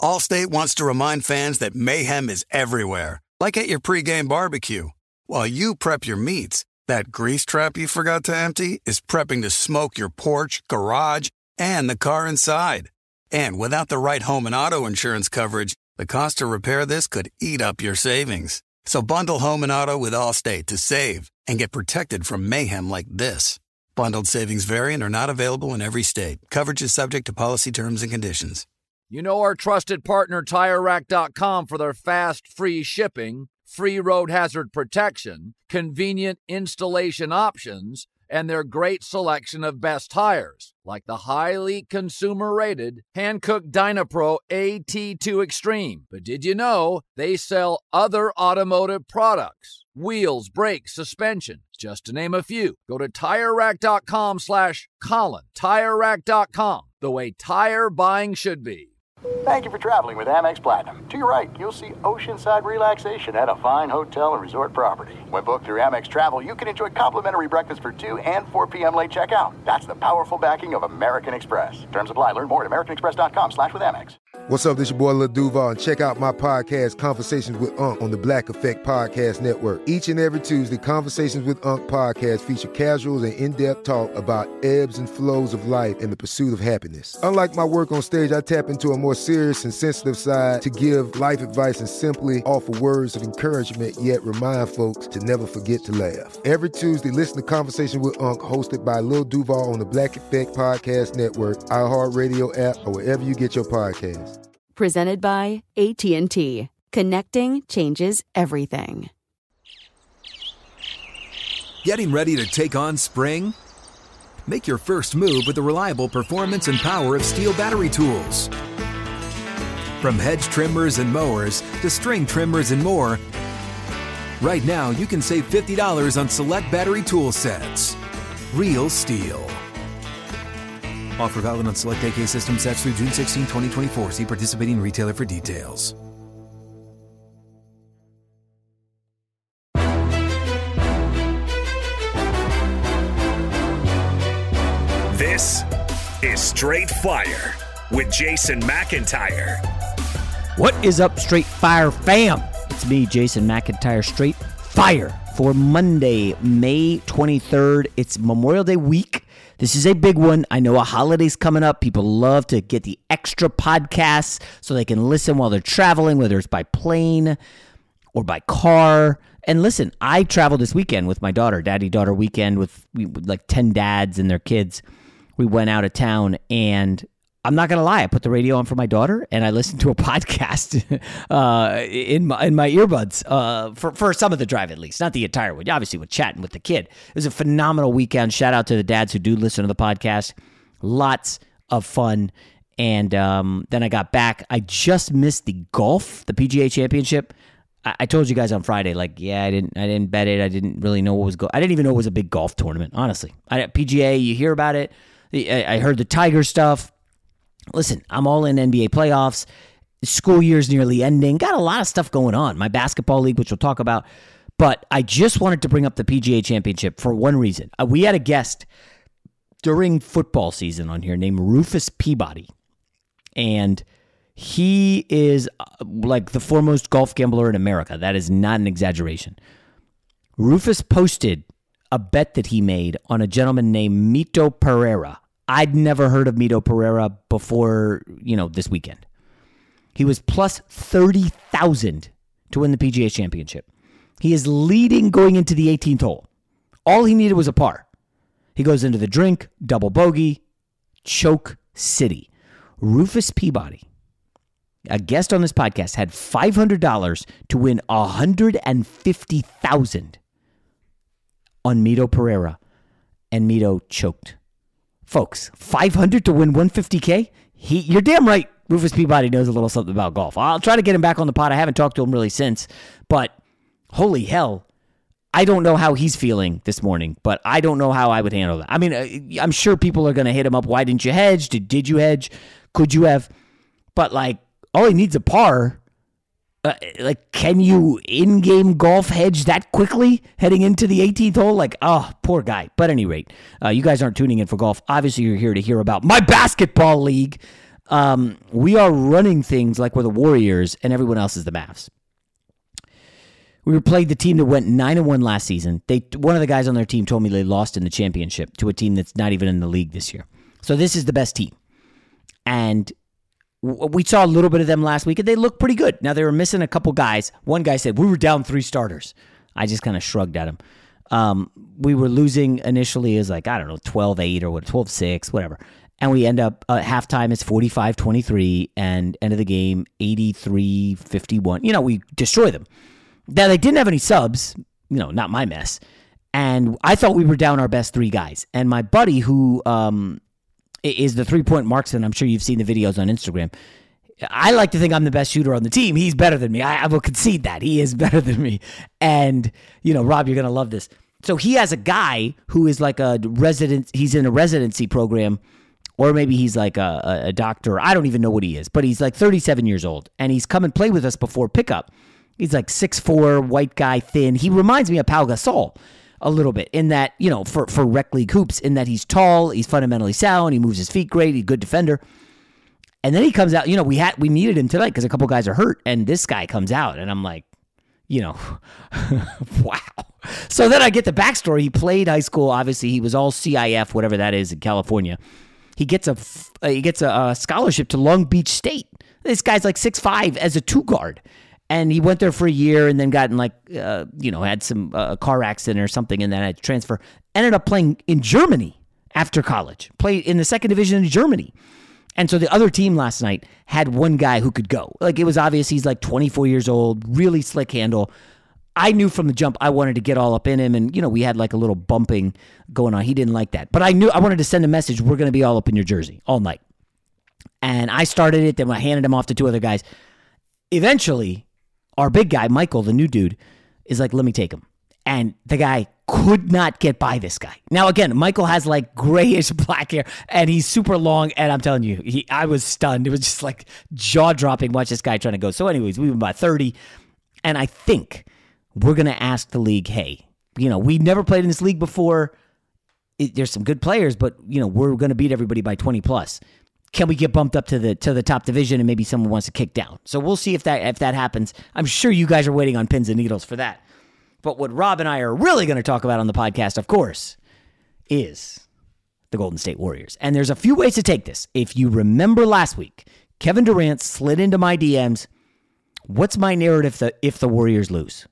Allstate wants to remind fans that mayhem is everywhere, like at your pregame barbecue. While you prep your meats, that grease trap you forgot to empty is prepping to smoke your porch, garage, and the car inside. And without the right home and auto insurance coverage, the cost to repair this could eat up your savings. So bundle home and auto with Allstate to save and get protected from mayhem like this. Bundled savings vary and are not available in every state. Coverage is subject to policy terms and conditions. You know our trusted partner TireRack.com for their fast, free shipping, free road hazard protection, convenient installation options, and their great selection of best tires, like the highly consumer-rated Hankook Dynapro AT2 Extreme. But did you know they sell other automotive products? Wheels, brakes, suspension, just to name a few. Go to TireRack.com/Colin. TireRack.com, the way tire buying should be. Thank you for traveling with Amex Platinum. To your right, you'll see oceanside relaxation at a fine hotel and resort property. When booked through Amex Travel, you can enjoy complimentary breakfast for 2 and 4 p.m. late checkout. That's the powerful backing of American Express. Terms apply. Learn more at americanexpress.com/withAmex. What's up? This your boy Lil Duval, and check out my podcast, Conversations with Unc, on the Black Effect Podcast Network. Each and every Tuesday, Conversations with Unc podcast feature casual and in-depth talk about ebbs and flows of life and the pursuit of happiness. Unlike my work on stage, I tap into a more serious and sensitive side to give life advice and simply offer words of encouragement, yet remind folks to never forget to laugh. Every Tuesday, listen to Conversations with Unc, hosted by Lil Duval on the Black Effect Podcast Network, iHeartRadio app, or wherever you get your podcasts. Presented by AT&T. Connecting changes everything. Getting ready to take on spring? Make your first move with the reliable performance and power of Steel battery tools. From hedge trimmers and mowers to string trimmers and more, right now you can save $50 on select battery tool sets. Real Steel. Offer valid on select AK system sets through June 16, 2024. See participating retailer for details. This is Straight Fire with Jason McIntyre. What is up, Straight Fire fam? It's me, Jason McIntyre, Straight Fire for Monday, May 23rd. It's Memorial Day week. This is a big one. I know a holiday's coming up. People love to get the extra podcasts so they can listen while they're traveling, whether it's by plane or by car. And listen, I traveled this weekend with my daughter, daddy-daughter weekend with like 10 dads and their kids. We went out of town, and I'm not going to lie, I put the radio on for my daughter, and I listened to a podcast in my earbuds for some of the drive, at least. Not the entire one. Obviously, with chatting with the kid. It was a phenomenal weekend. Shout out to the dads who do listen to the podcast. Lots of fun. And then I got back. I just missed the golf, the PGA Championship. I told you guys on Friday, like, yeah, I didn't bet it. I didn't really know what was going. I didn't even know it was a big golf tournament, honestly. PGA, you hear about it. I heard the Tiger stuff. Listen, I'm all in NBA playoffs. School year's nearly ending. Got a lot of stuff going on. My basketball league, which we'll talk about. But I just wanted to bring up the PGA Championship for one reason. We had a guest during football season on here named Rufus Peabody. And he is like the foremost golf gambler in America. That is not an exaggeration. Rufus posted a bet that he made on a gentleman named Mito Pereira. I'd never heard of Mito Pereira before, this weekend. He was plus 30,000 to win the PGA Championship. He is leading going into the 18th hole. All he needed was a par. He goes into the drink, double bogey, choke city. Rufus Peabody, a guest on this podcast, had $500 to win $150,000 on Mito Pereira, and Mito choked. Folks, $500 to win $150K? You're damn right Rufus Peabody knows a little something about golf. I'll try to get him back on the pod. I haven't talked to him really since, but holy hell, I don't know how he's feeling this morning, but I don't know how I would handle that. I mean, I'm sure people are going to hit him up. Why didn't you hedge? Did you hedge? Could you have? But all he needs a par. Can you in-game golf hedge that quickly heading into the 18th hole? Poor guy. But at any rate, you guys aren't tuning in for golf. Obviously, you're here to hear about my basketball league. We are running things like we're the Warriors and everyone else is the Mavs. We played the team that went 9-1 last season. One of the guys on their team told me they lost in the championship to a team that's not even in the league this year. So this is the best team. And we saw a little bit of them last week, and they looked pretty good. Now, they were missing a couple guys. One guy said, we were down 3 starters. I just kind of shrugged at him. We were losing initially as 12-8 or 12-6, whatever. And we end up at halftime, it's 45-23, and end of the game, 83-51. We destroy them. Now, they didn't have any subs, not my mess. And I thought we were down our best 3 guys. And my buddy, who is the 3-point marksman, I'm sure you've seen the videos on Instagram. I like to think I'm the best shooter on the team. He's better than me. I will concede that. He is better than me. And, Rob, you're going to love this. So he has a guy who is like a resident. He's in a residency program, or maybe he's like a doctor. I don't even know what he is, but he's like 37 years old. And he's come and played with us before pickup. He's like 6'4", white guy, thin. He reminds me of Pau Gasol a little bit in that, for rec league hoops, in that he's tall, he's fundamentally sound, he moves his feet great, he's a good defender. And then he comes out, we needed him tonight because a couple guys are hurt, and this guy comes out, and I'm like, wow. So then I get the backstory. He played high school, obviously. He was all CIF, whatever that is, in California. He gets a scholarship to Long Beach State. This guy's like 6'5" as a 2-guard. And he went there for a year and then got in had some car accident or something, and then had to transfer. Ended up playing in Germany after college. Played in the 2nd division in Germany. And so the other team last night had one guy who could go. It was obvious he's 24 years old, really slick handle. I knew from the jump I wanted to get all up in him, and, we had a little bumping going on. He didn't like that. But I knew I wanted to send a message, we're going to be all up in your jersey all night. And I started it, then I handed him off to 2 other guys. Eventually, our big guy, Michael, the new dude, is like, let me take him. And the guy could not get by this guy. Now, again, Michael has grayish black hair, and he's super long, and I'm telling you, I was stunned. It was just jaw-dropping, watch this guy trying to go. So anyways, we went by 30, and I think we're going to ask the league, hey, we never played in this league before. There's some good players, but, we're going to beat everybody by 20+. Can we get bumped up to the top division, and maybe someone wants to kick down? So we'll see if that happens. I'm sure you guys are waiting on pins and needles for that. But what Rob and I are really going to talk about on the podcast, of course, is the Golden State Warriors. And there's a few ways to take this. If you remember last week, Kevin Durant slid into my DMs. What's my narrative if the Warriors lose?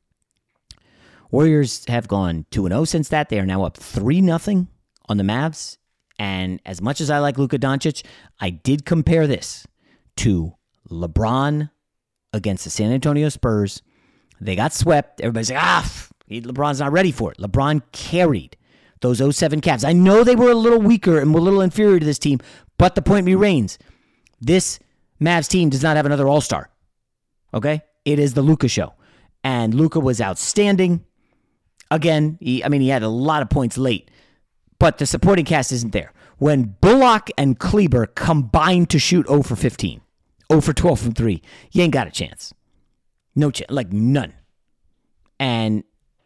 Warriors have gone 2-0 since that. They are now up 3-0 on the Mavs. And as much as I like Luka Doncic, I did compare this to LeBron against the San Antonio Spurs. They got swept. Everybody's like, LeBron's not ready for it. LeBron carried those 07 Cavs. I know they were a little weaker and were a little inferior to this team, but the point remains. This Mavs team does not have another all-star. Okay? It is the Luka show. And Luka was outstanding. Again, he had a lot of points late, but the supporting cast isn't there. When Bullock and Kleber combined to shoot 0 for 15, 0 for 12 from 3, you ain't got a chance. No chance, none. And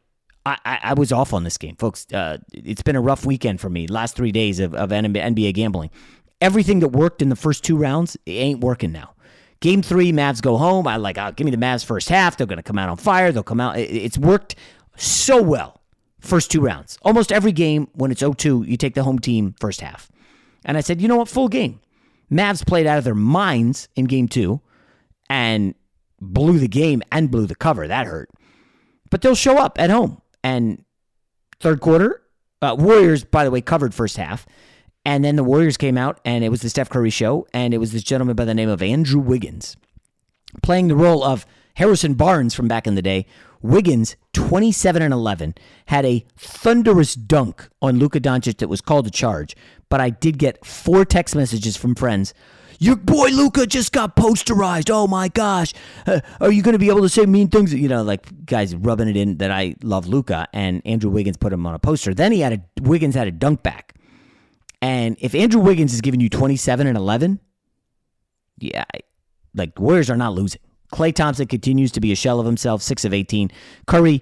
I was off on this game, folks. It's been a rough weekend for me, last 3 days of NBA gambling. Everything that worked in the first 2 rounds, it ain't working now. Game 3, Mavs go home. Give me the Mavs first half. They're going to come out on fire. They'll come out. It's worked so well. First 2 rounds. Almost every game, when it's 0-2, you take the home team first half. And I said, you know what? Full game. Mavs played out of their minds in game 2 and blew the game and blew the cover. That hurt. But they'll show up at home. And third quarter, Warriors, by the way, covered first half. And then the Warriors came out, and it was the Steph Curry show, and it was this gentleman by the name of Andrew Wiggins playing the role of Harrison Barnes from back in the day. Wiggins, 27-11, had a thunderous dunk on Luka Doncic that was called a charge, but I did get 4 text messages from friends. Your boy Luka just got posterized. Oh my gosh. Are you going to be able to say mean things? Guys rubbing it in that I love Luka, and Andrew Wiggins put him on a poster. Then Wiggins had a dunk back. And if Andrew Wiggins is giving you 27-11, yeah, the Warriors are not losing. Klay Thompson continues to be a shell of himself, 6 of 18. Curry,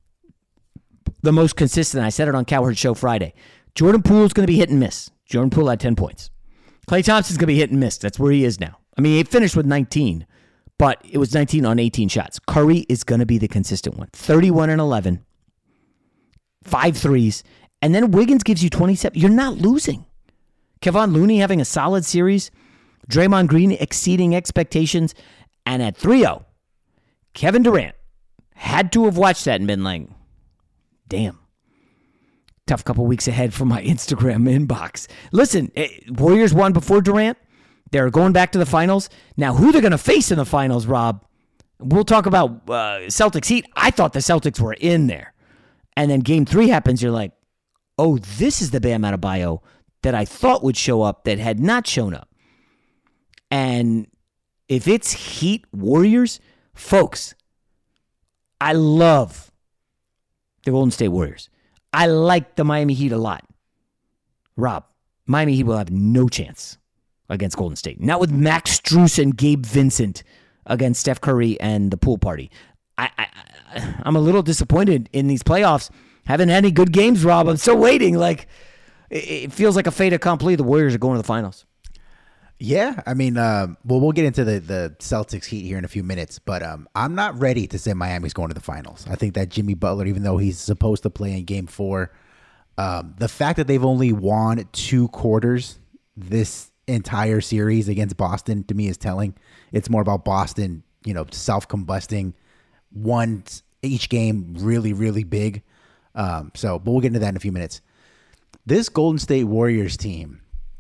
the most consistent. I said it on Cowherd Show Friday. Jordan Poole's going to be hit and miss. Jordan Poole had 10 points. Klay Thompson's going to be hit and miss. That's where he is now. I mean, he finished with 19, but it was 19 on 18 shots. Curry is going to be the consistent one. 31 and 11, 5 threes, and then Wiggins gives you 27. You're not losing. Kevon Looney having a solid series. Draymond Green exceeding expectations. And at 3-0, Kevin Durant had to have watched that and been like, damn. Tough couple weeks ahead for my Instagram inbox. Listen, Warriors won before Durant. They're going back to the finals. Now, who they're going to face in the finals, Rob? We'll talk about Celtics Heat. I thought the Celtics were in there. And then game 3 happens. You're like, oh, this is the Bam Adebayo that I thought would show up that had not shown up. And if it's Heat Warriors, folks, I love the Golden State Warriors. I like the Miami Heat a lot. Rob, Miami Heat will have no chance against Golden State. Not with Max Strus and Gabe Vincent against Steph Curry and the pool party. I'm a little disappointed in these playoffs. Haven't had any good games, Rob. I'm still waiting. Like, it feels like a fait accompli. The Warriors are going to the finals. Yeah, I mean, we'll get into the Celtics Heat here in a few minutes, but I'm not ready to say Miami's going to the finals. I think that Jimmy Butler, even though he's supposed to play in Game 4, the fact that they've only won 2 quarters this entire series against Boston, to me, is telling. It's more about Boston, self-combusting, won each game really, really big. But we'll get into that in a few minutes. This Golden State Warriors team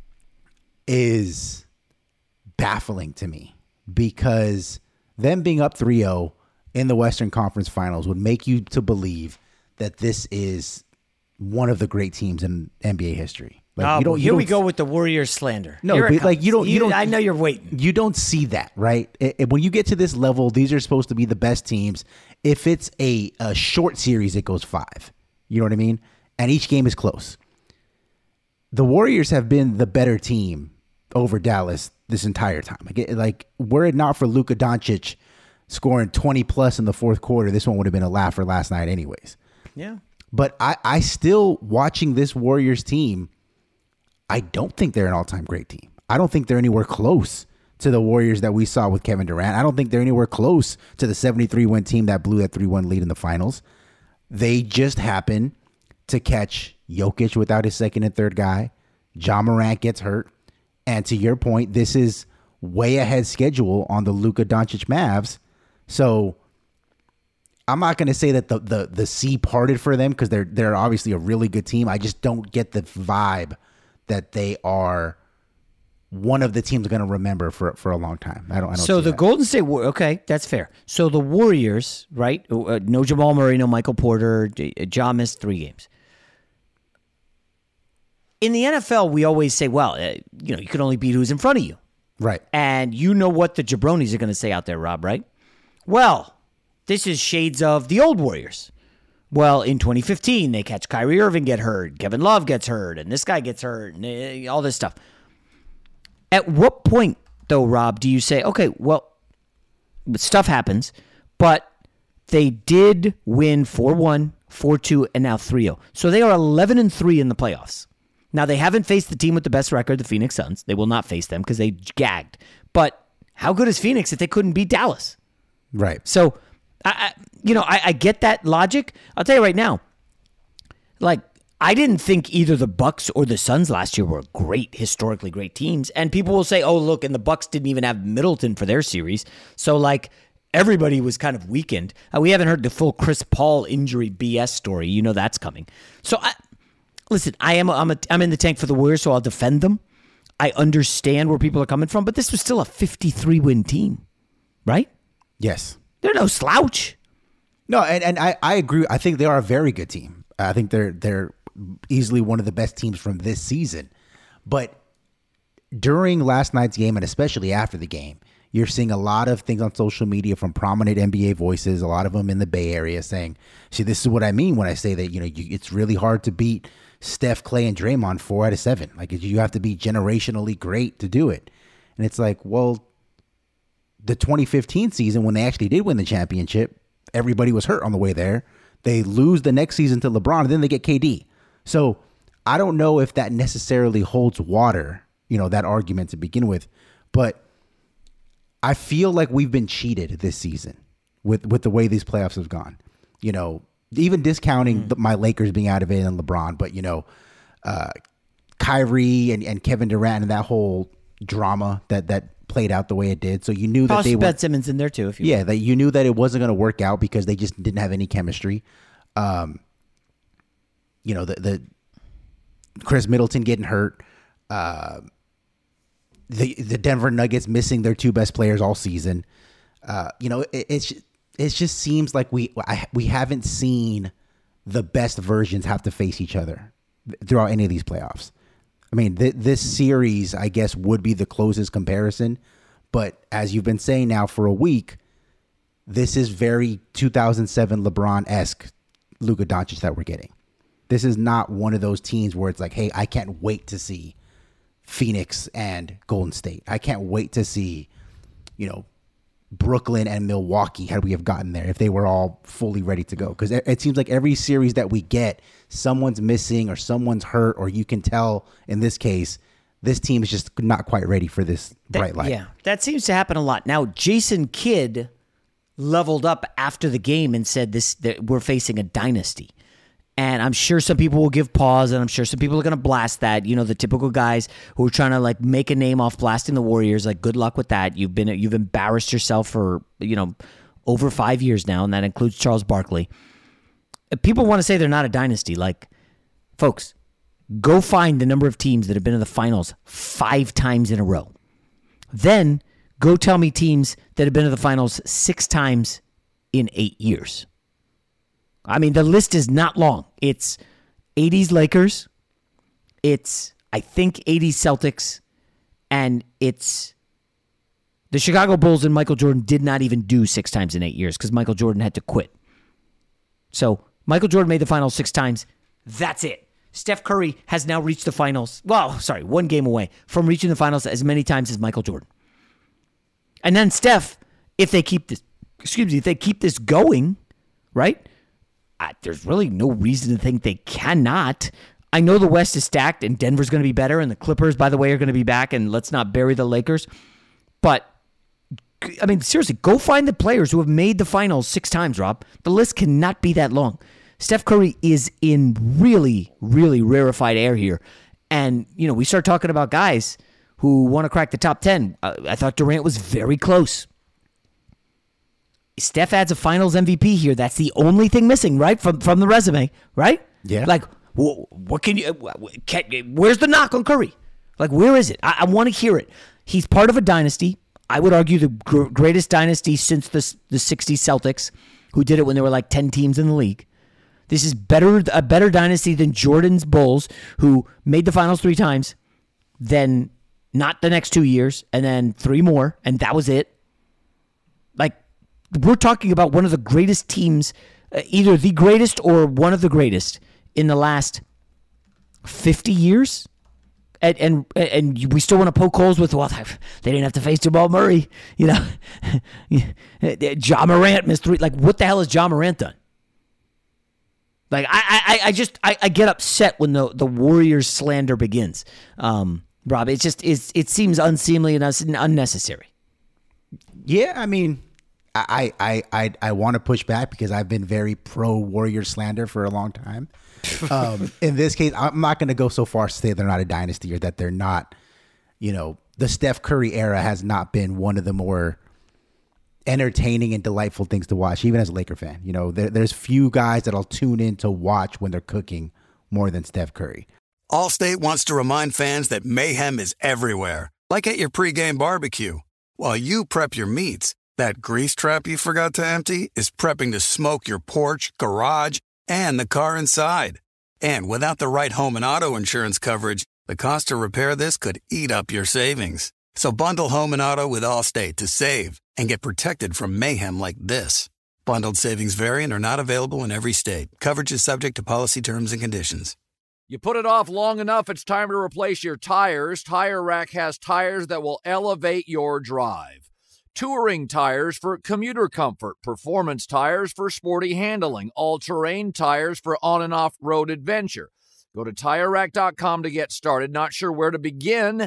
is baffling to me because them being up 3-0 in the Western Conference Finals would make you to believe that this is one of the great teams in NBA history. Like, here we go with the Warriors slander. No, but you don't. I know you're waiting. You don't see that, right? When you get to this level, these are supposed to be the best teams. If it's a short series, it goes 5. You know what I mean? And each game is close. The Warriors have been the better team over Dallas this entire time. Like, were it not for Luka Doncic scoring 20 plus in the fourth quarter, this one would have been a laugher last night anyways. Yeah. But I still, watching this Warriors team, I don't think they're an all-time great team. I don't think they're anywhere close to the Warriors that we saw with Kevin Durant. I don't think they're anywhere close to the 73-win team that blew that 3-1 lead in the finals. They just happen to catch Jokic without his second and third guy. Ja Morant gets hurt. And to your point, this is way ahead schedule on the Luka Doncic Mavs. So I'm not going to say that the sea parted for them because they're obviously a really good team. I just don't get the vibe that they are one of the teams going to remember for a long time. I don't. So the Golden State, okay, that's fair. So the Warriors, right? No Jamal Murray, no Michael Porter. Ja missed 3 games. In the NFL, we always say, well, you can only beat who's in front of you. Right. And you know what the jabronis are going to say out there, Rob, right? Well, this is shades of the old Warriors. Well, in 2015, they catch Kyrie Irving get hurt, Kevin Love gets hurt, and this guy gets hurt, and all this stuff. At what point, though, Rob, do you say, okay, well, stuff happens, but they did win 4-1, 4-2, and now 3-0. So they are 11-3 in the playoffs. Now, they haven't faced the team with the best record, the Phoenix Suns. They will not face them because they gagged. But how good is Phoenix if they couldn't beat Dallas? Right. So, I get that logic. I'll tell you right now, like, I didn't think either the Bucks or the Suns last year were great, historically great teams. And people will say, oh, look, and the Bucks didn't even have Middleton for their series. So, like, everybody was kind of weakened. We haven't heard the full Chris Paul injury BS story. You know that's coming. So, listen, I'm in the tank for the Warriors, so I'll defend them. I understand where people are coming from, but this was still a 53-win team, right? Yes. They're no slouch. No, and I agree. I think they are a very good team. I think they're easily one of the best teams from this season. But during last night's game, and especially after the game, you're seeing a lot of things on social media from prominent NBA voices, a lot of them in the Bay Area saying, see, this is what I mean when I say that, it's really hard to beat Steph, Clay, and Draymond 4 out of 7. Like, you have to be generationally great to do it. And it's like, well, the 2015 season, when they actually did win the championship, everybody was hurt on the way there. They lose the next season to LeBron, and then they get KD. So I don't know if that necessarily holds water that argument to begin with. But I feel like we've been cheated this season with the way these playoffs have gone. Even discounting my Lakers being out of it and LeBron, but Kyrie and Kevin Durant and that whole drama that played out the way it did. So you knew that they were Ben Simmons in there too. That you knew that it wasn't going to work out because they just didn't have any chemistry. The Chris Middleton getting hurt. The Denver Nuggets missing their two best players all season. It just seems like we haven't seen the best versions have to face each other throughout any of these playoffs. I mean, this series, I guess, would be the closest comparison. But as you've been saying now for a week, this is very 2007 LeBron-esque Luka Doncic that we're getting. This is not one of those teams where it's like, hey, I can't wait to see Phoenix and Golden State. I can't wait to see, Brooklyn and Milwaukee, had we have gotten there, if they were all fully ready to go. Because it seems like every series that we get, someone's missing or someone's hurt, or you can tell in this case, this team is just not quite ready for this bright light. Yeah, that seems to happen a lot. Now, Jason Kidd leveled up after the game and said that we're facing a dynasty. And I'm sure some people will give pause, and I'm sure some people are going to blast that. The typical guys who are trying to make a name off blasting the Warriors. Good luck with that. You've embarrassed yourself for over 5 years now, and that includes Charles Barkley. People want to say they're not a dynasty. Folks, go find the number of teams that have been in the finals 5 times in a row. Then go tell me teams that have been in the finals 6 times in 8 years. I mean, the list is not long. It's 80s Lakers, it's, I think, 80s Celtics, and it's the Chicago Bulls, and Michael Jordan did not even do 6 times in 8 years because Michael Jordan had to quit. So Michael Jordan made the finals 6 times. That's it. Steph Curry has now reached the finals. Well, sorry, 1 game away from reaching the finals as many times as Michael Jordan. And then Steph, if they keep this going, right? There's really no reason to think they cannot. I know the West is stacked and Denver's going to be better and the Clippers, by the way, are going to be back, and let's not bury the Lakers. But, I mean, seriously, go find the players who have made the finals 6 times, Rob. The list cannot be that long. Steph Curry is in really, really rarefied air here. And, we start talking about guys who want to crack the top 10. I thought Durant was very close. Steph adds a finals MVP here. That's the only thing missing, right? From the resume, right? Yeah. What can you, where's the knock on Curry? Where is it? I want to hear it. He's part of a dynasty. I would argue the greatest dynasty since the 60s Celtics, who did it when there were 10 teams in the league. This is a better dynasty than Jordan's Bulls, who made the finals 3 times, then not the next 2 years, and then 3 more, and that was it. We're talking about one of the greatest teams, either the greatest or one of the greatest in the last 50 years. And we still want to poke holes with, well, they didn't have to face Jamal Murray. Ja Morant missed 3. What the hell has Ja Morant done? I get upset when the Warriors slander begins. Rob, it seems unseemly and unnecessary. Yeah, I mean, I want to push back because I've been very pro Warrior slander for a long time. In this case, I'm not going to go so far as to say they're not a dynasty or that they're not, the Steph Curry era has not been one of the more entertaining and delightful things to watch, even as a Laker fan. There's few guys that I'll tune in to watch when they're cooking more than Steph Curry. Allstate wants to remind fans that mayhem is everywhere, like at your pregame barbecue. While you prep your meats, that grease trap you forgot to empty is prepping to smoke your porch, garage, and the car inside. And without the right home and auto insurance coverage, the cost to repair this could eat up your savings. So bundle home and auto with Allstate to save and get protected from mayhem like this. Bundled savings vary and are not available in every state. Coverage is subject to policy terms and conditions. You put it off long enough, it's time to replace your tires. Tire Rack has tires that will elevate your drive. Touring tires for commuter comfort, performance tires for sporty handling, all-terrain tires for on- and off-road adventure. Go to TireRack.com to get started. Not sure where to begin?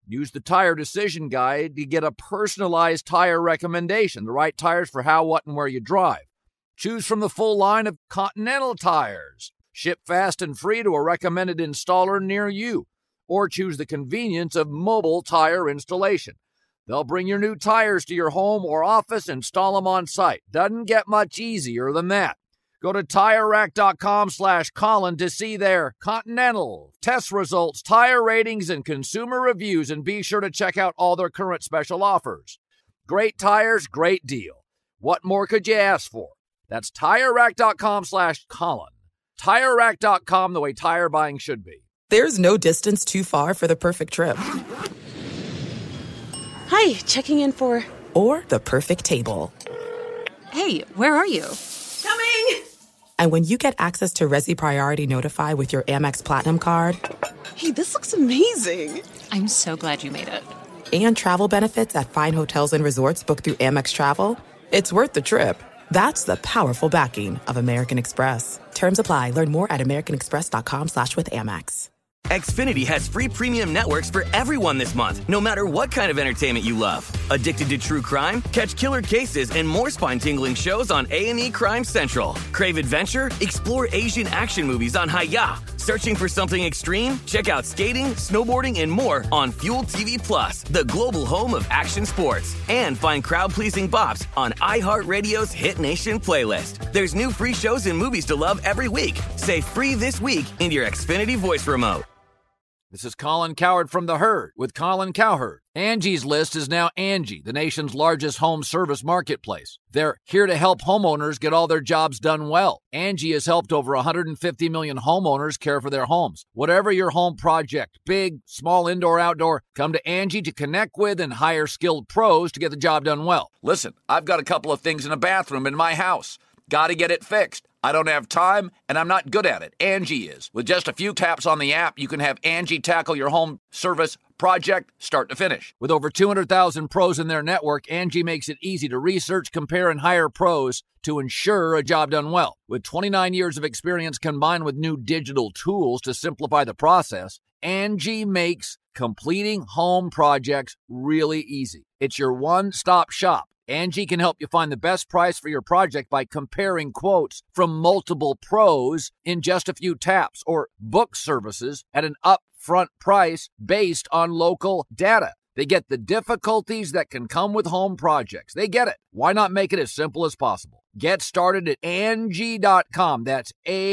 Use the Tire Decision Guide to get a personalized tire recommendation, the right tires for how, what, and where you drive. Choose from the full line of Continental tires. Ship fast and free to a recommended installer near you. Or choose the convenience of mobile tire installation. They'll bring your new tires to your home or office, install them on site. Doesn't get much easier than that. Go to TireRack.com/Colin to see their Continental test results, tire ratings, and consumer reviews, and be sure to check out all their current special offers. Great tires, great deal. What more could you ask for? That's TireRack.com/Colin. TireRack.com, the way tire buying should be. There's no distance too far for the perfect trip. Hi, checking in for... Or the perfect table. Hey, where are you? Coming! And when you get access to Resi Priority Notify with your Amex Platinum card... Hey, this looks amazing. I'm so glad you made it. And travel benefits at fine hotels and resorts booked through Amex Travel, it's worth the trip. That's the powerful backing of American Express. Terms apply. Learn more at americanexpress.com/withAmex. Xfinity has free premium networks for everyone this month, no matter what kind of entertainment you love. Addicted to true crime? Catch killer cases and more spine-tingling shows on A&E Crime Central. Crave adventure? Explore Asian action movies on Hi-YAH. Searching for something extreme? Check out skating, snowboarding, and more on Fuel TV Plus, the global home of action sports. And find crowd-pleasing bops on iHeartRadio's Hit Nation playlist. There's new free shows and movies to love every week. Say free this week in your Xfinity voice remote. This is Colin Cowherd from The Herd with Colin Cowherd. Angie's List is now Angie, the nation's largest home service marketplace. They're here to help homeowners get all their jobs done well. Angie has helped over 150 million homeowners care for their homes. Whatever your home project, big, small, indoor, outdoor, come to Angie to connect with and hire skilled pros to get the job done well. Listen, I've got a couple of things in a bathroom in my house. Got to get it fixed. I don't have time, and I'm not good at it. Angie is. With just a few taps on the app, you can have Angie tackle your home service project start to finish. With over 200,000 pros in their network, Angie makes it easy to research, compare, and hire pros to ensure a job done well. With 29 years of experience combined with new digital tools to simplify the process, Angie makes completing home projects really easy. It's your one-stop shop. Angie can help you find the best price for your project by comparing quotes from multiple pros in just a few taps, or book services at an upfront price based on local data. They get the difficulties that can come with home projects. They get it. Why not make it as simple as possible? Get started at Angie.com. That's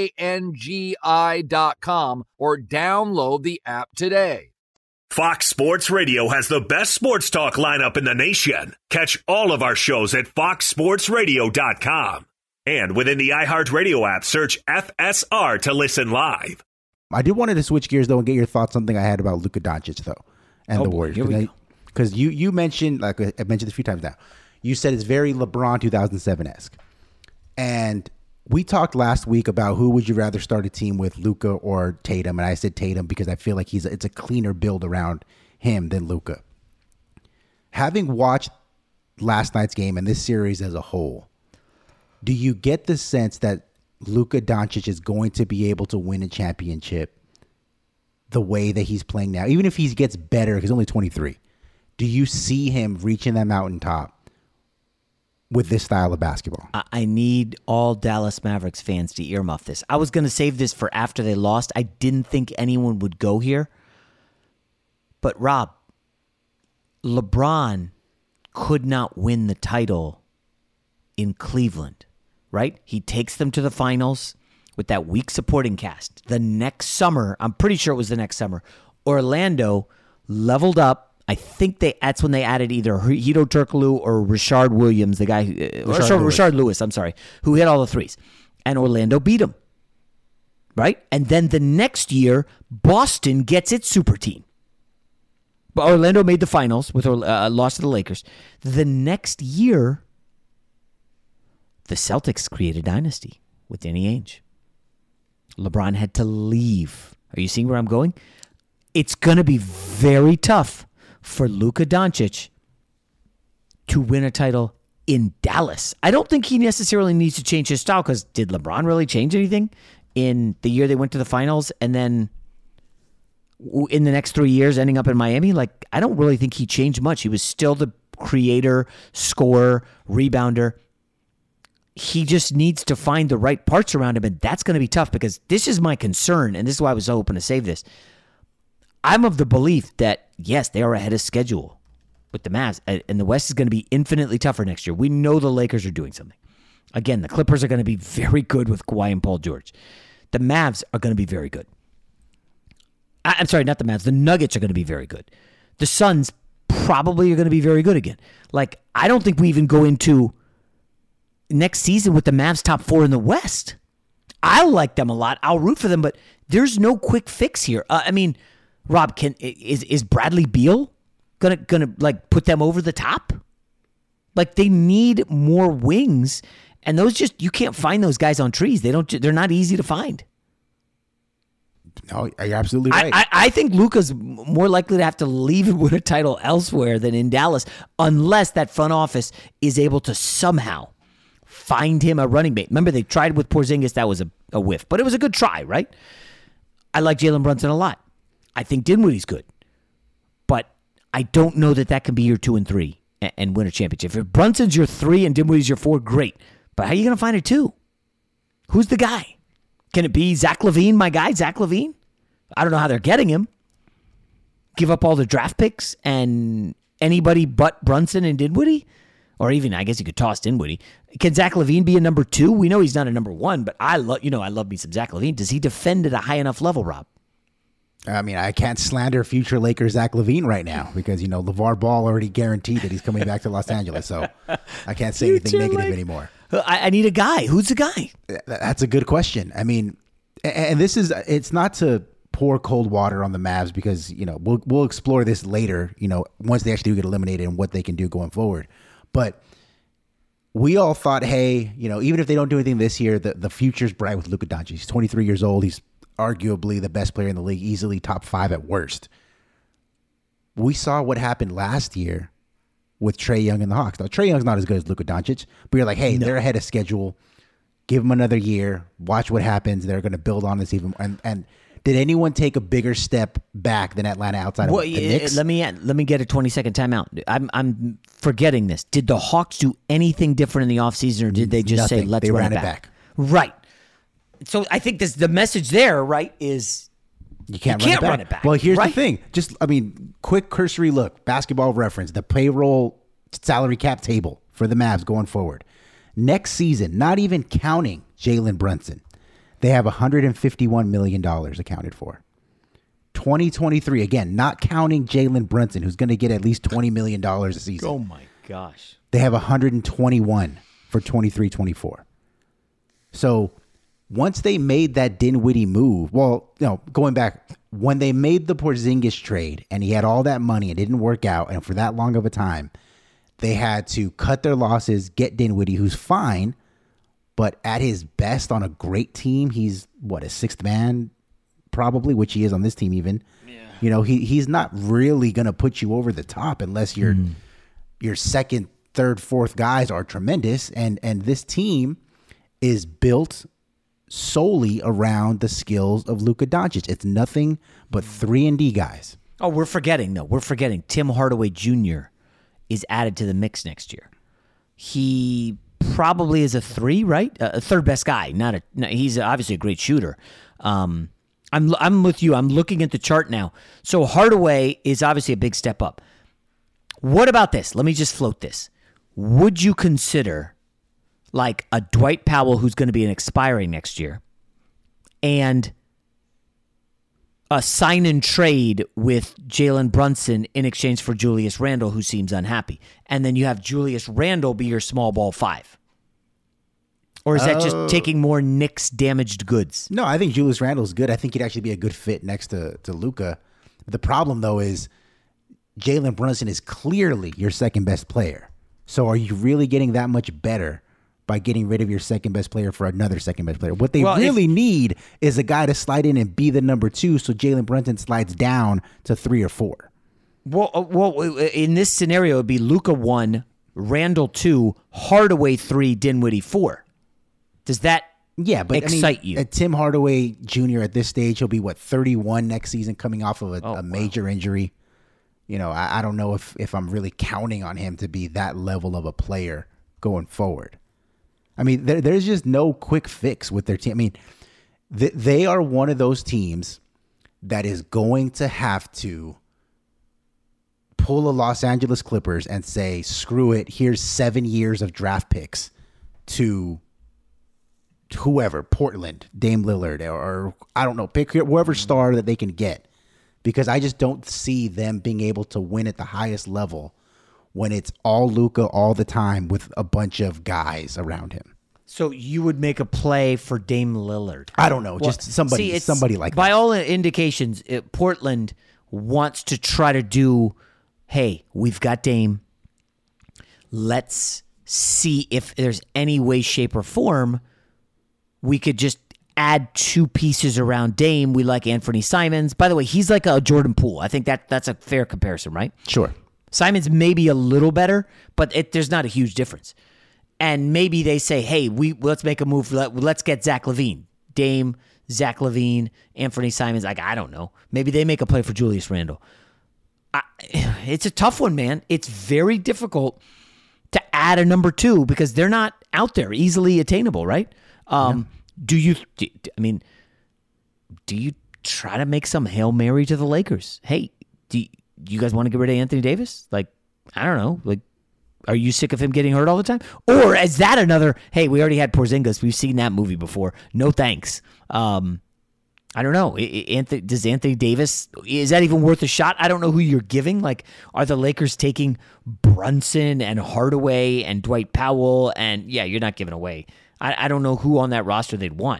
ANGI.com, or download the app today. Fox Sports Radio has the best sports talk lineup in the nation. Catch all of our shows at foxsportsradio.com. And within the iHeartRadio app, search FSR to listen live. I did wanted to switch gears, though, and get your thoughts on something I had about Luka Doncic, though, and the Warriors. Because you mentioned, like I mentioned a few times now, you said it's very LeBron 2007-esque. And we talked last week about who would you rather start a team with, Luka or Tatum, and I said Tatum because I feel like it's a cleaner build around him than Luka. Having watched last night's game and this series as a whole, do you get the sense that Luka Doncic is going to be able to win a championship the way that he's playing now? Even if he gets better, because he's only 23, do you see him reaching that mountaintop with this style of basketball? I need all Dallas Mavericks fans to earmuff this. I was going to save this for after they lost. I didn't think anyone would go here. But Rob, LeBron could not win the title in Cleveland, right? He takes them to the finals with that weak supporting cast. The next summer, I'm pretty sure it was the next summer, Orlando leveled up. I think that's when they added either Hedo Turkoglu or Rashard Williams, the guy, Rashard Lewis, I'm sorry, who hit all the threes. And Orlando beat him, right? And then the next year, Boston gets its super team. But Orlando made the finals with loss to the Lakers. The next year, the Celtics created a dynasty with Danny Ainge. LeBron had to leave. Are you seeing where I'm going? It's going to be very tough for Luka Doncic to win a title in Dallas. I don't think he necessarily needs to change his style, because did LeBron really change anything in the year they went to the finals and then in the next 3 years ending up in Miami, like, I don't really think he changed much. He was still the creator, scorer, rebounder. He just needs to find the right parts around him, and that's going to be tough because this is my concern, and this is why I was so hoping to save this. I'm of the belief that, yes, they are ahead of schedule with the Mavs, and the West is going to be infinitely tougher next year. We know the Lakers are doing something. Again, the Clippers are going to be very good with Kawhi and Paul George. The Mavs are going to be very good. I'm sorry, not the Mavs. The Nuggets are going to be very good. The Suns probably are going to be very good again. Like, I don't think we even go into next season with the Mavs top 4 in the West. I like them a lot. I'll root for them, but there's no quick fix here. I mean, Rob, is Bradley Beal gonna like put them over the top? Like, they need more wings, and those you can't find those guys on trees. They're not easy to find. No, you're absolutely right. I think Luka's more likely to have to leave and win a title elsewhere than in Dallas, unless that front office is able to somehow find him a running mate. Remember, they tried with Porzingis. That was a whiff, but it was a good try, right? I like Jalen Brunson a lot. I think Dinwiddie's good, but I don't know that can be your 2 and 3 and win a championship. If Brunson's your 3 and Dinwiddie's your 4, great. But how are you going to find a 2? Who's the guy? Can it be Zach LaVine, my guy, Zach LaVine? I don't know how they're getting him. Give up all the draft picks and anybody but Brunson and Dinwiddie? Or even, I guess you could toss Dinwiddie. Can Zach LaVine be a number 2? We know he's not a number 1, but I love me some Zach LaVine. Does he defend at a high enough level, Rob? I mean, I can't slander future Lakers Zach LaVine right now because, LeVar Ball already guaranteed that he's coming back to Los Angeles. So I can't say anything negative anymore. I need a guy. Who's the guy? That's a good question. I mean, and it's not to pour cold water on the Mavs because, we'll explore this later, once they actually do get eliminated and what they can do going forward. But we all thought, hey, even if they don't do anything this year, the future's bright with Luka Doncic. He's 23 years old. He's arguably the best player in the league, easily top 5 at worst. We saw what happened last year with Trae Young and the Hawks. Now, Trae Young's not as good as Luka Doncic, but you're like, hey, they're ahead of schedule. Give them another year. Watch what happens. They're going to build on this even. And did anyone take a bigger step back than Atlanta outside of the Knicks? Let me get a 20-second timeout. I'm forgetting this. Did the Hawks do anything different in the offseason, or did they just say, let's run it back? Right. So I think the message there, right, is you can't run it back. Well, here's the thing. Quick cursory look. Basketball Reference, the payroll salary cap table for the Mavs going forward. Next season, not even counting Jalen Brunson, they have $151 million accounted for. 2023, again, not counting Jalen Brunson, who's going to get at least $20 million a season. Oh, my gosh. They have 121 for 23-24. So once they made that Dinwiddie move, going back, when they made the Porzingis trade and he had all that money and it didn't work out, and for that long of a time, they had to cut their losses, get Dinwiddie, who's fine, but at his best on a great team, he's, a sixth man probably, which he is on this team even. Yeah. He's not really going to put you over the top unless your second, third, fourth guys are tremendous. And this team is built solely around the skills of Luka Doncic. It's nothing but 3-and-D guys. Oh, we're forgetting Tim Hardaway Jr. is added to the mix next year. He probably is a 3, right? A third best guy. He's obviously a great shooter. I'm with you. I'm looking at the chart now. So Hardaway is obviously a big step up. What about this? Let me just float this. Would you consider like a Dwight Powell who's going to be an expiring next year and a sign and trade with Jalen Brunson in exchange for Julius Randle, who seems unhappy? And then you have Julius Randle be your small ball 5. Or is that just taking more Knicks damaged goods? No, I think Julius Randle's good. I think he'd actually be a good fit next to Luka. The problem, though, is Jalen Brunson is clearly your second best player. So are you really getting that much better by getting rid of your second best player for another second best player? What they really need is a guy to slide in and be the number 2 so Jalen Brunson slides down to 3 or 4. Well, in this scenario, it would be Luka 1, Randle 2, Hardaway 3, Dinwiddie 4. Does that but excite you. Tim Hardaway Jr. at this stage, he'll be 31 next season, coming off of a major injury. You know, I don't know if I'm really counting on him to be that level of a player going forward. I mean, there's just no quick fix with their team. I mean, they are one of those teams that is going to have to pull a Los Angeles Clippers and say, screw it, here's 7 years of draft picks to whoever, Portland, Dame Lillard, or I don't know, pick whoever star that they can get. Because I just don't see them being able to win at the highest level when it's all Luka all the time with a bunch of guys around him. So you would make a play for Dame Lillard? I don't know, just somebody like that. By all indications, Portland wants to try to do, hey, we've got Dame. Let's see if there's any way, shape, or form we could just add 2 pieces around Dame. We like Anthony Simons. By the way, he's like a Jordan Poole. I think that's a fair comparison, right? Sure. Simons maybe a little better, but there's not a huge difference. And maybe they say, hey, let's make a move. Let's get Zach LaVine. Dame, Zach LaVine, Anthony Simons. Like, I don't know. Maybe they make a play for Julius Randle. It's a tough one, man. It's very difficult to add a number 2 because they're not out there easily attainable, right? Do you try to make some Hail Mary to the Lakers? Hey, do you guys want to get rid of Anthony Davis? Like, I don't know. Like, are you sick of him getting hurt all the time? Or is that another, hey, we already had Porzingis. We've seen that movie before. No thanks. I don't know. Does Anthony Davis, is that even worth a shot? I don't know who you're giving. Like, are the Lakers taking Brunson and Hardaway and Dwight Powell? And, yeah, you're not giving away. I don't know who on that roster they'd want.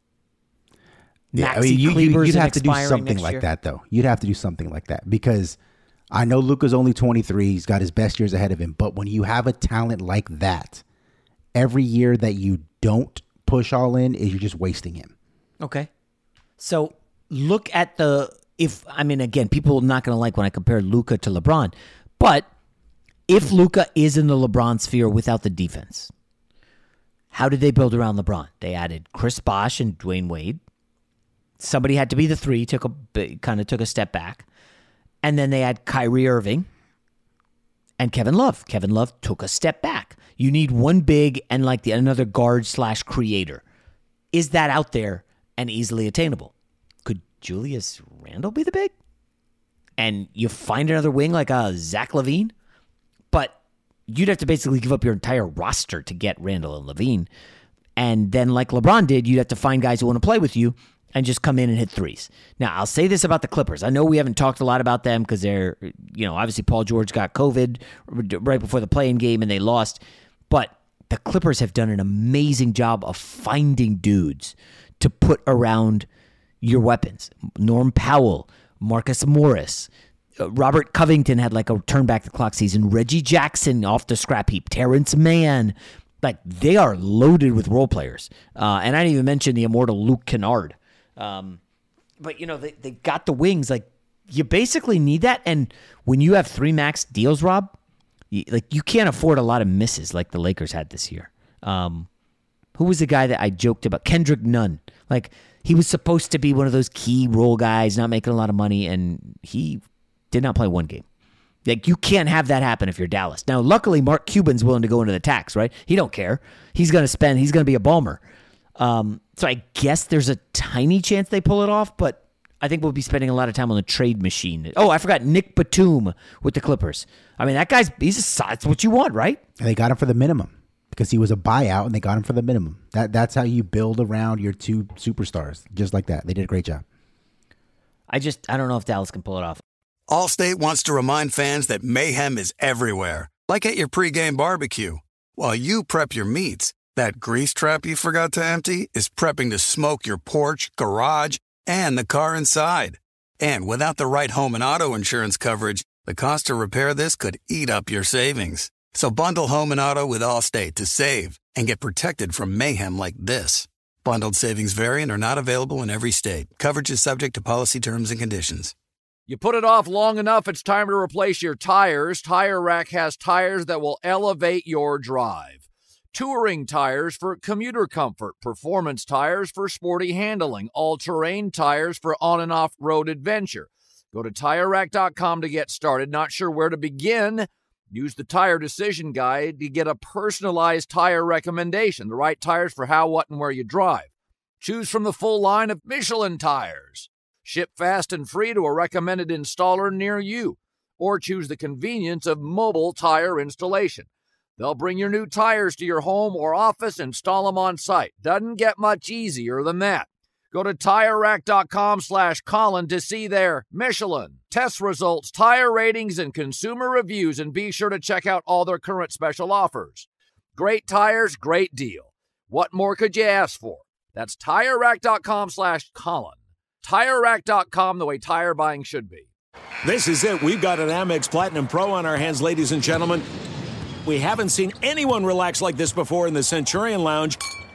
Yeah, I mean, you'd have to do something like that, though. You'd have to do something like that because I know Luka's only 23. He's got his best years ahead of him. But when you have a talent like that, every year that you don't push all in, you're just wasting him. Okay. So look at again, people are not going to like when I compare Luka to LeBron. But if Luka is in the LeBron sphere without the defense, how did they build around LeBron? They added Chris Bosh and Dwayne Wade. Somebody had to be the 3, took a step back. And then they had Kyrie Irving and Kevin Love. Kevin Love took a step back. You need one big and another guard/creator. Is that out there and easily attainable? Could Julius Randle be the big? And you find another wing like a Zach LaVine? But you'd have to basically give up your entire roster to get Randle and LaVine. And then like LeBron did, you'd have to find guys who want to play with you and just come in and hit threes. Now, I'll say this about the Clippers. I know we haven't talked a lot about them because they're, obviously Paul George got COVID right before the play-in game and they lost. But the Clippers have done an amazing job of finding dudes to put around your weapons. Norm Powell, Marcus Morris, Robert Covington had a turn back the clock season. Reggie Jackson off the scrap heap. Terrence Mann. They are loaded with role players. And I didn't even mention the immortal Luke Kennard. But, they got the wings. You basically need that. And when you have 3 max deals, Rob, you can't afford a lot of misses like the Lakers had this year. Who was the guy that I joked about? Kendrick Nunn. He was supposed to be one of those key role guys, not making a lot of money, and he did not play one game. You can't have that happen if you're Dallas. Now, luckily, Mark Cuban's willing to go into the tax, right? He don't care. He's going to be a Balmer. So I guess there's a tiny chance they pull it off, but I think we'll be spending a lot of time on the trade machine. Oh, I forgot Nick Batum with the Clippers. I mean, that guy's that's what you want, right? And they got him for the minimum because he was a buyout, and they got him for the minimum. That's how you build around your 2 superstars, just like that. They did a great job. I don't know if Dallas can pull it off. Allstate wants to remind fans that mayhem is everywhere, like at your pregame barbecue. While you prep your meats, that grease trap you forgot to empty is prepping to smoke your porch, garage, and the car inside. And without the right home and auto insurance coverage, the cost to repair this could eat up your savings. So bundle home and auto with Allstate to save and get protected from mayhem like this. Bundled savings vary and are not available in every state. Coverage is subject to policy terms and conditions. You put it off long enough, it's time to replace your tires. Tire Rack has tires that will elevate your drive. touring tires for commuter comfort, performance tires for sporty handling, all-terrain tires for on- and off-road adventure. Go to TireRack.com to get started. Not sure where to begin? Use the Tire Decision Guide to get a personalized tire recommendation, the right tires for how, what, and where you drive. Choose from the full line of Michelin tires. Ship fast and free to a recommended installer near you. Or choose the convenience of mobile tire installation. They'll bring your new tires to your home or office and install them on site. Doesn't get much easier than that. Go to TireRack.com/Colin to see their Michelin, test results, tire ratings, and consumer reviews, and be sure to check out all their current special offers. Great tires, great deal. What more could you ask for? That's TireRack.com/Colin. TireRack.com, the way tire buying should be. This is it. We've got an Amex Platinum Pro on our hands, ladies and gentlemen. We haven't seen anyone relax like this before in the Centurion Lounge.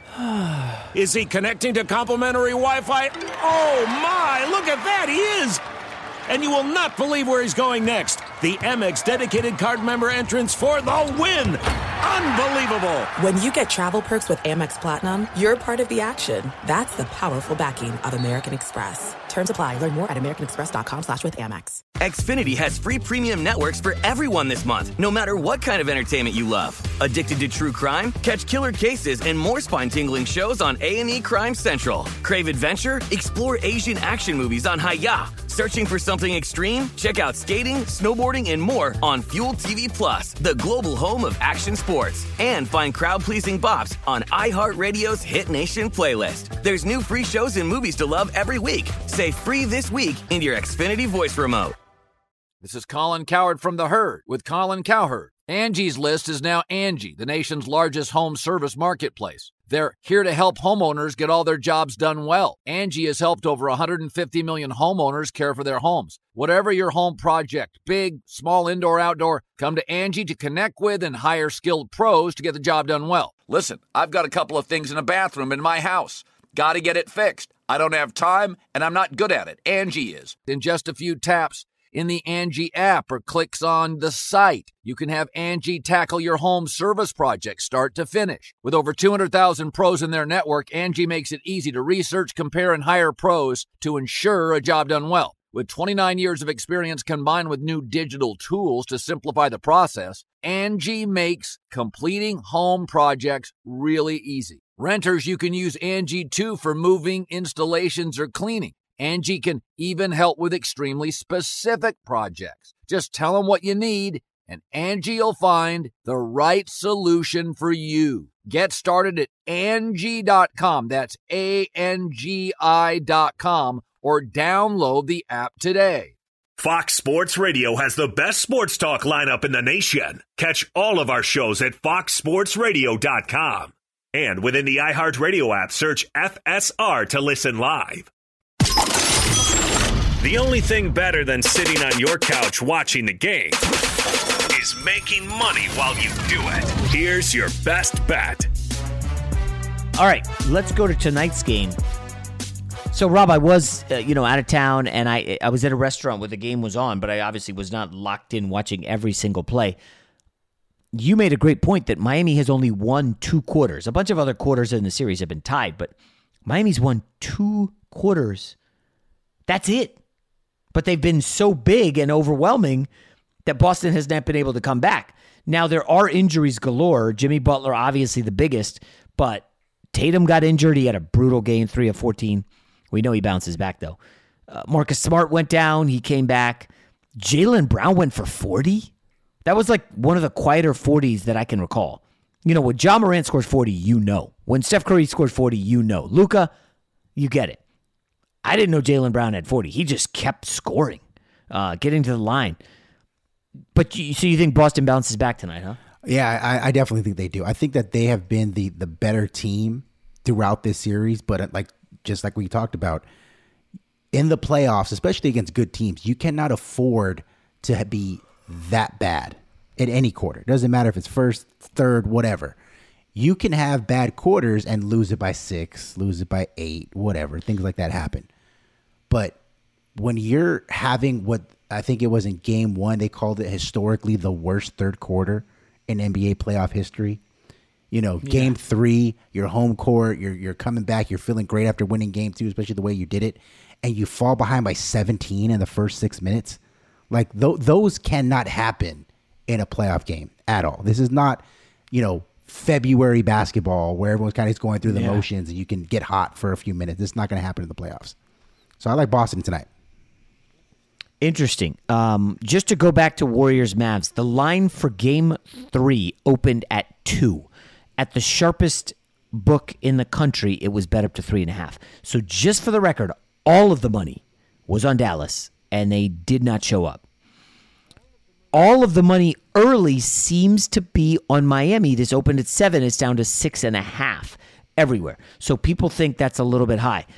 Is he connecting to complimentary Wi-Fi? Oh, my! Look at that! He is! And you will not believe where he's going next. The Amex dedicated card member entrance for the win! Unbelievable! When you get travel perks with Amex Platinum, you're part of the action. That's the powerful backing of American Express. Terms apply. Learn more at americanexpress.com/withAmex. Xfinity has free premium networks for everyone this month, no matter what kind of entertainment you love. Addicted to true crime? Catch killer cases and more spine-tingling shows on A&E Crime Central. Crave adventure? Explore Asian action movies on Hi-YAH. Searching for something extreme? Check out skating, snowboarding, and more on Fuel TV Plus, the global home of action sports. And find crowd-pleasing bops on iHeartRadio's Hit Nation playlist. There's new free shows and movies to love every week. Say free this week in your Xfinity voice remote. This is Colin Cowherd from The Herd with Colin Cowherd. Angie's List is now Angie, the nation's largest home service marketplace. They're here to help homeowners get all their jobs done well. Angie has helped over 150 million homeowners care for their homes. Whatever your home project, big, small, indoor, outdoor, come to Angie to connect with and hire skilled pros to get the job done well. Listen, I've got a couple of things in a bathroom in my house. Got to get it fixed. I don't have time, and I'm not good at it. Angie is. In just a few taps in the Angie app or clicks on the site, you can have Angie tackle your home service project start to finish. With over 200,000 pros in their network, Angie makes it easy to research, compare, and hire pros to ensure a job done well. With 29 years of experience combined with new digital tools to simplify the process, Angie makes completing home projects really easy. Renters, you can use Angie too for moving, installations, or cleaning. Angie can even help with extremely specific projects. Just tell them what you need, and Angie will find the right solution for you. Get started at Angie.com. That's ANGI.com, or download the app today. Fox Sports Radio has the best sports talk lineup in the nation. Catch all of our shows at foxsportsradio.com. And within the iHeartRadio app, search FSR to listen live. The only thing better than sitting on your couch watching the game is making money while you do it. Here's your best bet. All right, let's go to tonight's game. So, Rob, I was, out of town, and I was at a restaurant where the game was on, but I obviously was not locked in watching every single play. You made a great point that Miami has only won 2 quarters. A bunch of other quarters in the series have been tied, but Miami's won 2 quarters. That's it. But they've been so big and overwhelming that Boston has not been able to come back. Now, there are injuries galore. Jimmy Butler, obviously the biggest, but Tatum got injured. He had a brutal game, 3 of 14. We know he bounces back, though. Marcus Smart went down. He came back. Jaylen Brown went for 40. That was like one of the quieter 40s that I can recall. When Ja Morant scores 40, When Steph Curry scores 40, Luka, you get it. I didn't know Jaylen Brown had 40. He just kept scoring, getting to the line. But so you think Boston bounces back tonight, huh? Yeah, I definitely think they do. I think that they have been the better team throughout this series, but just like we talked about, in the playoffs, especially against good teams, you cannot afford to be that bad in any quarter. It doesn't matter if it's first, third, whatever. You can have bad quarters and lose it by 6, lose it by 8, whatever. Things like that happen. But when you're having what I think it was in game 1, they called it historically the worst third quarter in NBA playoff history. Game 3, your home court, you're coming back, you're feeling great after winning game 2, especially the way you did it, and you fall behind by 17 in the first 6 minutes. Like those cannot happen in a playoff game at all. This is not, February basketball where everyone's kind of going through the motions and you can get hot for a few minutes. This is not going to happen in the playoffs. So I like Boston tonight. Interesting. Just to go back to Warriors-Mavs, the line for Game 3 opened at 2. At the sharpest book in the country, it was bet up to 3.5. So just for the record, all of the money was on Dallas, and they did not show up. All of the money early seems to be on Miami. This opened at 7. It's down to 6.5 everywhere. So people think that's a little bit high.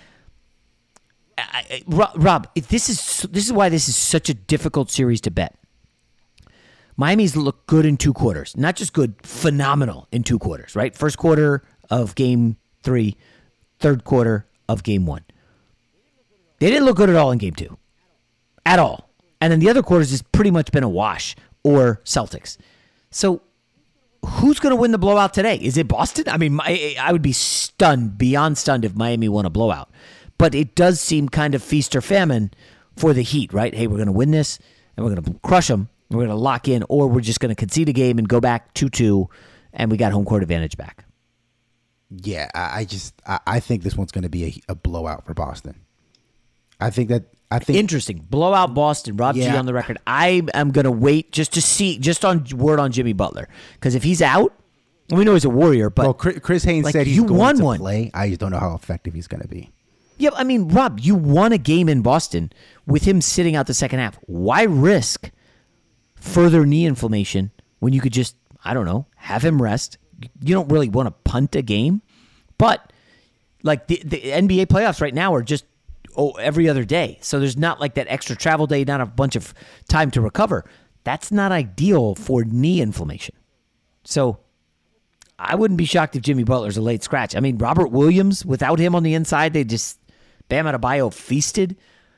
Rob, this is why this is such a difficult series to bet. Miami's looked good in 2 quarters. Not just good, phenomenal in 2 quarters, right? First quarter of Game 3, third quarter of Game 1. They didn't look good at all in Game 2. At all. And then the other quarters has pretty much been a wash or Celtics. So who's going to win the blowout today? Is it Boston? I mean, I would be stunned, beyond stunned, if Miami won a blowout. But it does seem kind of feast or famine for the Heat, right? Hey, we're going to win this, and we're going to crush them, and we're going to lock in, or we're just going to concede a game and go back 2-2, and we got home court advantage back. Yeah, I think this one's going to be a blowout for Boston. I think interesting. Blowout Boston. Rob G on the record. I am going to wait just to see, just on word on Jimmy Butler. Because if he's out, we know he's a Warrior, but Chris Haynes said he's going to play. I just don't know how effective he's going to be. Yeah, I mean, Rob, you won a game in Boston with him sitting out the second half. Why risk further knee inflammation when you could just, I don't know, have him rest? You don't really want to punt a game. But, like, the NBA playoffs right now are just every other day. So there's not like that extra travel day, not a bunch of time to recover. That's not ideal for knee inflammation. So I wouldn't be shocked if Jimmy Butler's a late scratch. I mean, Robert Williams, without him on the inside, they just, Bam Adebayo feasted.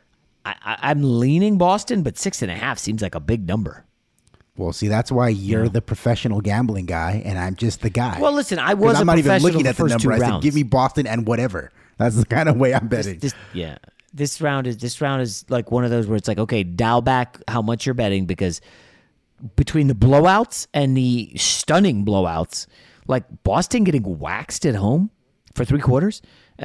I'm leaning Boston, but 6.5 seems like a big number. Well, see, that's why you're the professional gambling guy, and I'm just the guy. Well, listen, I'm not even looking at the number. I said, give me Boston and whatever. That's the kind of way I'm betting. This round is like one of those where it's like, okay, dial back how much you're betting, because between the blowouts and the stunning blowouts, like Boston getting waxed at home for 3 quarters,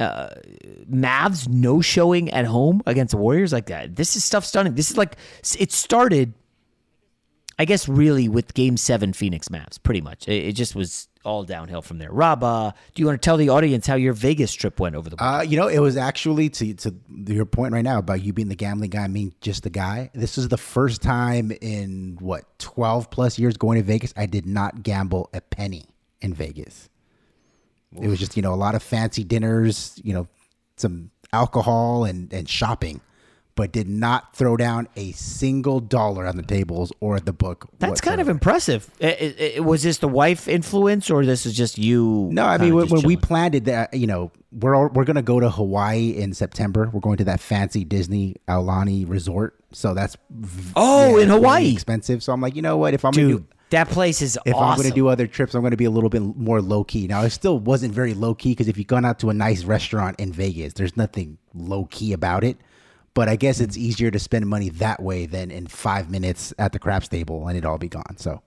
Mavs no showing at home against the Warriors, like that. This is stuff stunning. This is like, it started, I guess, really with Game 7 Phoenix Mavs, pretty much. It just was all downhill from there. Rob, do you want to tell the audience how your Vegas trip went over the weekend? It was actually, to your point right now about you being the gambling guy, me just the guy. This is the first time in, 12 plus years going to Vegas, I did not gamble a penny in Vegas. Oof. It was just, a lot of fancy dinners, some alcohol and shopping, but did not throw down a single dollar on the tables or at the book. That's kind of impressive. Was this the wife influence, or this is just you? No, I mean, when we planned it, that we're going to go to Hawaii in September. We're going to that fancy Disney Aulani resort, so that's in Hawaii, really expensive. So I'm like, you know what? If I'm going to do that place is if awesome. I'm going to do other trips, I'm going to be a little bit more low key. Now, it still wasn't very low key, because if you've gone out to a nice restaurant in Vegas, there's nothing low key about it. But I guess it's easier to spend money that way than in 5 minutes at the craps table and it all be gone. So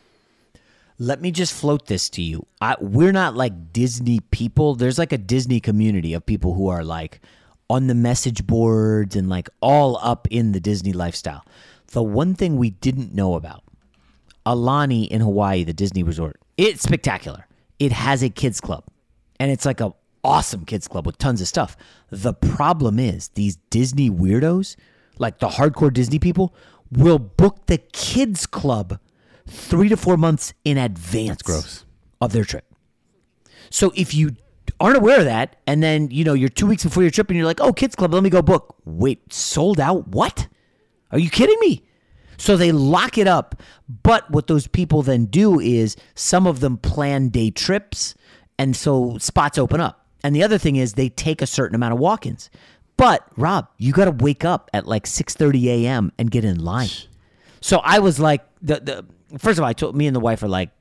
let me just float this to you. We're not like Disney people. There's like a Disney community of people who are like on the message boards and like all up in the Disney lifestyle. The one thing we didn't know about, Aulani in Hawaii, the Disney resort, it's spectacular. It has a kids club, and it's like a awesome kids club with tons of stuff. The problem is these Disney weirdos, like the hardcore Disney people, will book the kids club 3 to 4 months in advance of their trip. So if you aren't aware of that, and then you're 2 weeks before your trip and you're like, oh, kids club, let me go book. Wait, sold out? What? Are you kidding me? So they lock it up. But what those people then do is some of them plan day trips, and so spots open up. And the other thing is they take a certain amount of walk-ins. But, Rob, you got to wake up at like 6:30 a.m. and get in line. So I was like, first of all, me and the wife are like,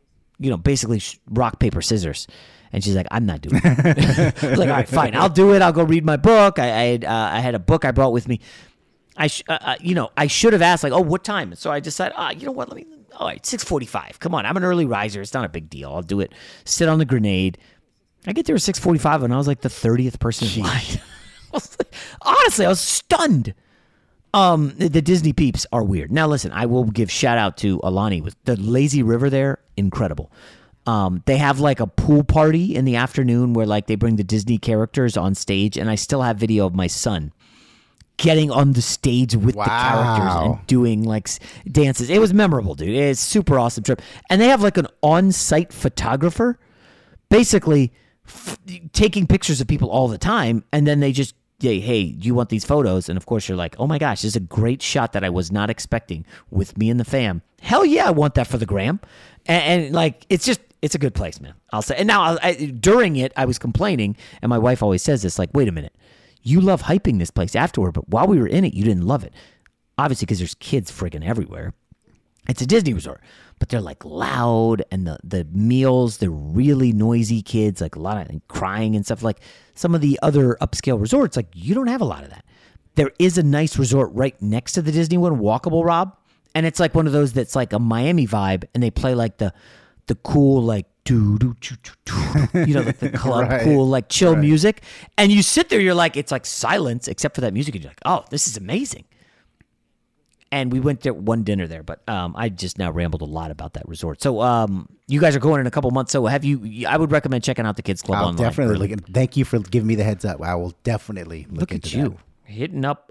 basically rock, paper, scissors. And she's like, I'm not doing it. I was like, all right, fine. I'll do it. I'll go read my book. I had a book I brought with me. I should have asked, like, oh, what time? So I decided, you know what? All right, 6:45. Come on. I'm an early riser. It's not a big deal. I'll do it. Sit on the grenade. I get there at 6:45, and I was like the 30th person in line. Honestly, I was stunned. The Disney peeps are weird. Now, listen, I will give shout out to Alani with the lazy river there. Incredible. They have like a pool party in the afternoon where like they bring the Disney characters on stage, and I still have video of my son getting on the stage with the characters and doing like dances. It was memorable, dude. It's a super awesome trip. And they have like an on-site photographer basically taking pictures of people all the time, and then they just, hey, do you want these photos? And of course you're like, oh my gosh, this is a great shot that I was not expecting with me and the fam. Hell yeah, I want that for the gram. And like, it's a good place, man. I'll say. And now during it, I was complaining, and my wife always says this, like, wait a minute, you love hyping this place afterward, but while we were in it, you didn't love it. Obviously, because there's kids friggin' everywhere. It's a Disney resort, but they're like loud, and the meals, they're really noisy kids, like a lot of crying and stuff. Like some of the other upscale resorts, like you don't have a lot of that. There is a nice resort right next to the Disney one, Walkable, Rob, and it's like one of those that's like a Miami vibe, and they play like the cool like like the club cool like chill music, and you sit there, you're like, it's like silence except for that music, and you're like, oh, this is amazing. And we went to one dinner there, but I just now rambled a lot about that resort. So you guys are going in a couple months. So I would recommend checking out the Kids Club online. Definitely. Thank you for giving me the heads up. I will definitely look into that. Look at you. Hitting up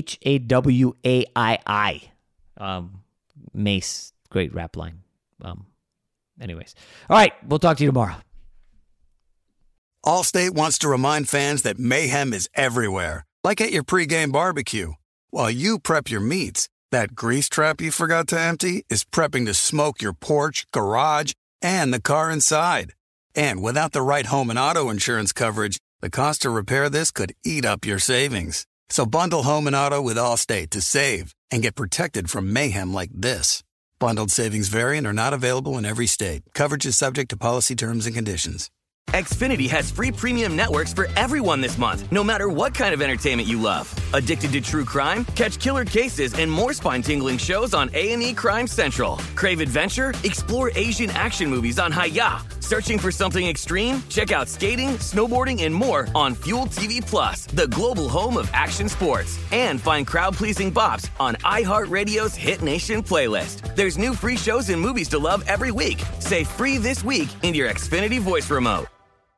HAWAII. Mace, great rap line. Anyways. All right, we'll talk to you tomorrow. Allstate wants to remind fans that mayhem is everywhere, like at your pregame barbecue. While you prep your meats, that grease trap you forgot to empty is prepping to smoke your porch, garage, and the car inside. And without the right home and auto insurance coverage, the cost to repair this could eat up your savings. So bundle home and auto with Allstate to save and get protected from mayhem like this. Bundled savings vary and are not available in every state. Coverage is subject to policy terms and conditions. Xfinity has free premium networks for everyone this month, no matter what kind of entertainment you love. Addicted to true crime? Catch killer cases and more spine-tingling shows on A&E Crime Central. Crave adventure? Explore Asian action movies on Hi-Ya. Searching for something extreme? Check out skating, snowboarding, and more on Fuel TV Plus, the global home of action sports. And find crowd-pleasing bops on iHeartRadio's Hit Nation playlist. There's new free shows and movies to love every week. Say free this week in your Xfinity voice remote.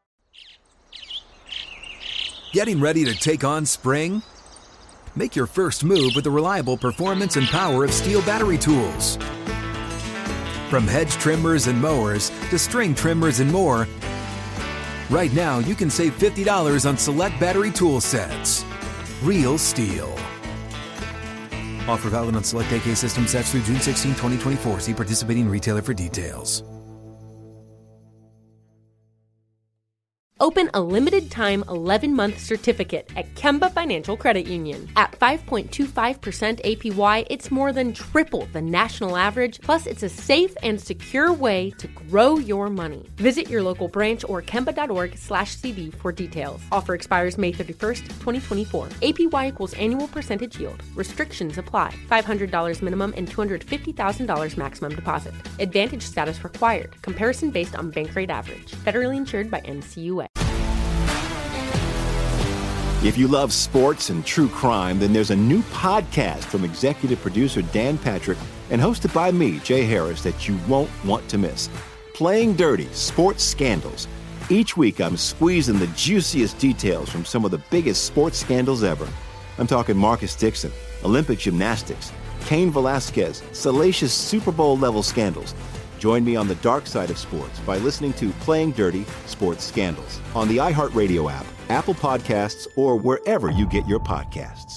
Getting ready to take on spring? Make your first move with the reliable performance and power of Steel battery tools. From hedge trimmers and mowers to string trimmers and more, right now you can save $50 on select battery tool sets. Real Steel. Offer valid on select AK system sets through June 16, 2024. See participating retailer for details. Open a limited-time 11-month certificate at Kemba Financial Credit Union. At 5.25% APY, it's more than triple the national average, plus it's a safe and secure way to grow your money. Visit your local branch or kemba.org/cd for details. Offer expires May 31st, 2024. APY equals annual percentage yield. Restrictions apply. $500 minimum and $250,000 maximum deposit. Advantage status required. Comparison based on bank rate average. Federally insured by NCUA. If you love sports and true crime, then there's a new podcast from executive producer Dan Patrick and hosted by me, Jay Harris, that you won't want to miss. Playing Dirty: Sports Scandals. Each week, I'm squeezing the juiciest details from some of the biggest sports scandals ever. I'm talking Marcus Dixon, Olympic gymnastics, Cain Velasquez, salacious Super Bowl-level scandals. Join me on the dark side of sports by listening to Playing Dirty: Sports Scandals on the iHeartRadio app, Apple Podcasts, or wherever you get your podcasts.